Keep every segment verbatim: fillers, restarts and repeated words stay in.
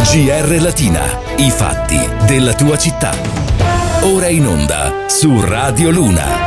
G R Latina, i fatti della tua città. Ora in onda su Radio Luna.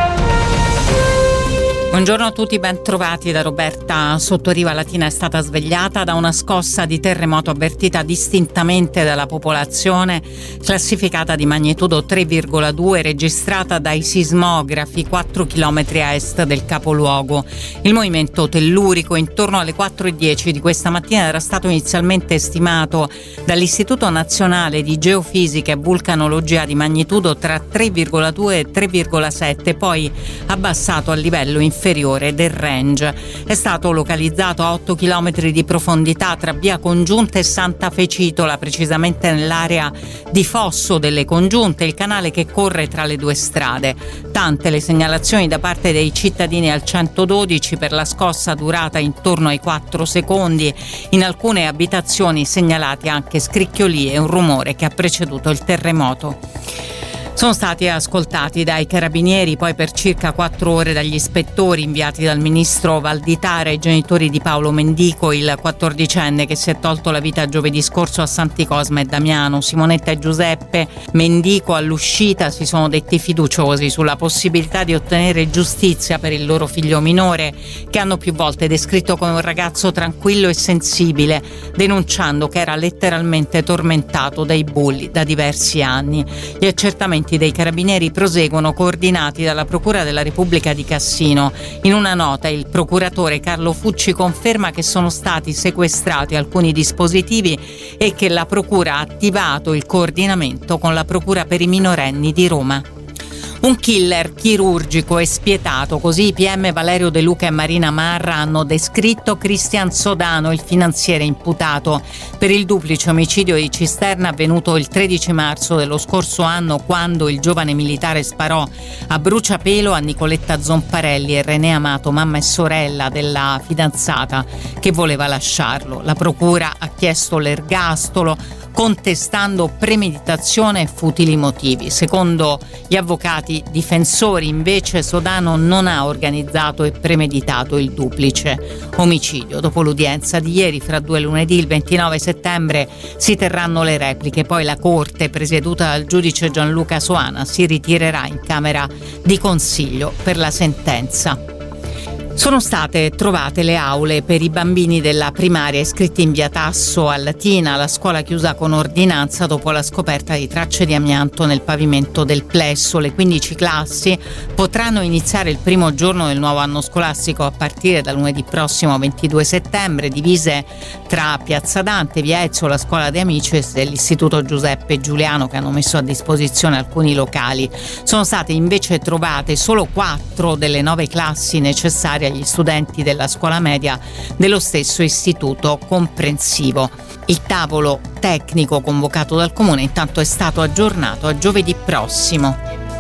Buongiorno a tutti, ben trovati da Roberta Sottoriva. Latina è stata svegliata da una scossa di terremoto avvertita distintamente dalla popolazione, classificata di magnitudo tre virgola due, registrata dai sismografi quattro chilometri a est del capoluogo. Il movimento tellurico intorno alle quattro e dieci di questa mattina era stato inizialmente stimato dall'Istituto Nazionale di Geofisica e Vulcanologia di magnitudo tra tre virgola due e tre virgola sette, poi abbassato al livello inferiore inferiore del range. È stato localizzato a otto chilometri di profondità tra via Congiunta e Santa Fecitola, precisamente nell'area di Fosso delle Congiunte, il canale che corre tra le due strade. Tante le segnalazioni da parte dei cittadini al centododici per la scossa durata intorno ai quattro secondi. In alcune abitazioni segnalati anche scricchiolii e un rumore che ha preceduto il terremoto. Sono stati ascoltati dai carabinieri poi per circa quattro ore dagli ispettori inviati dal ministro Valditara ai genitori di Paolo Mendico, il quattordicenne che si è tolto la vita giovedì scorso a Santi Cosma e Damiano. Simonetta e Giuseppe Mendico all'uscita si sono detti fiduciosi sulla possibilità di ottenere giustizia per il loro figlio minore, che hanno più volte descritto come un ragazzo tranquillo e sensibile, denunciando che era letteralmente tormentato dai bulli da diversi anni. Gli accertamenti dei carabinieri proseguono, coordinati dalla Procura della Repubblica di Cassino. In una nota il procuratore Carlo Fucci conferma che sono stati sequestrati alcuni dispositivi e che la Procura ha attivato il coordinamento con la Procura per i minorenni di Roma. Un killer chirurgico e spietato, così i P M Valerio De Luca e Marina Marra hanno descritto Cristian Sodano, il finanziere imputato per il duplice omicidio di Cisterna avvenuto il tredici marzo dello scorso anno, quando il giovane militare sparò a bruciapelo a Nicoletta Zomparelli e René Amato, mamma e sorella della fidanzata che voleva lasciarlo. La procura ha chiesto l'ergastolo, contestando premeditazione e futili motivi. Secondo gli avvocati difensori, invece, Sodano non ha organizzato e premeditato il duplice omicidio. Dopo l'udienza di ieri, fra due lunedì, il ventinove settembre, si terranno le repliche. Poi la Corte, presieduta dal giudice Gianluca Soana, si ritirerà in Camera di Consiglio per la sentenza. Sono state trovate le aule per i bambini della primaria iscritti in via Tasso a Latina, la scuola chiusa con ordinanza dopo la scoperta di tracce di amianto nel pavimento del plesso. Le quindici classi potranno iniziare il primo giorno del nuovo anno scolastico a partire da lunedì prossimo ventidue settembre, divise tra Piazza Dante, via Ezio, la scuola De Amicis e l'Istituto Giuseppe Giuliano, che hanno messo a disposizione alcuni locali. Sono state invece trovate solo quattro delle nove classi necessarie agli studenti della scuola media dello stesso istituto comprensivo. Il tavolo tecnico convocato dal Comune intanto è stato aggiornato a giovedì prossimo.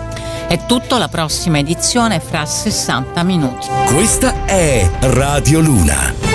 È tutto, la prossima edizione fra sessanta minuti. Questa è Radio Luna.